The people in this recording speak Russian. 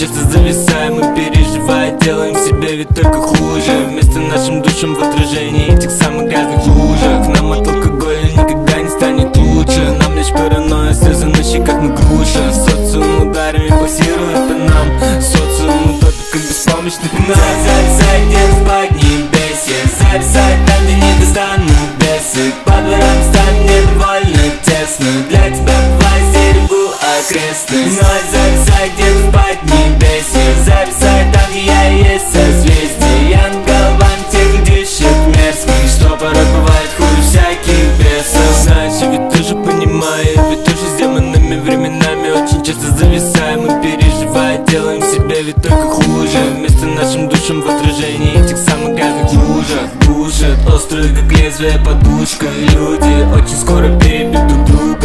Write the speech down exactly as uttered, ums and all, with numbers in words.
часто зависаем и переживая, делаем себе ведь только хуже. Вместо нашим душам в отражении этих самых грязных лужах. Нам от алкоголя никогда не станет лучше. Нам лишь паранойя, слезы на щеках, мы груша. Социум ударами пассирует по нам. Социум топит, как беспомощных нас. Зайдем в поднебесье, зависать там, где не достанут бесы. По дворам станет довольно тесно. Для тебя бывает стерегу окрестность. Но зависать в поднебесье, зависать там, где я есть созвездие. Я над головами тех дышит мерзких, что порой бывает хуже всяких бесов. Знаешь, я ведь тоже понимаю, ведь тоже с демонами временами очень часто зависаем и переживая, делаем себе ведь только хуже. Вместо нашим душам в отражении этих самых грязных лужах. Душат острые, как лезвие подушка. Люди очень скоро перебьют друг друга.